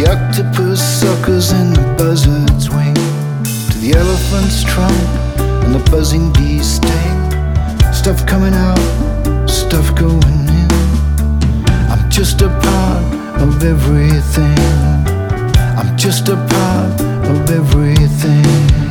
octopus suckers in the buzzard's wing, to the elephant's trunk and the buzzing bee's sting. Stuff coming out, stuff going in. I'm just a part of everything. I'm just a part of everything.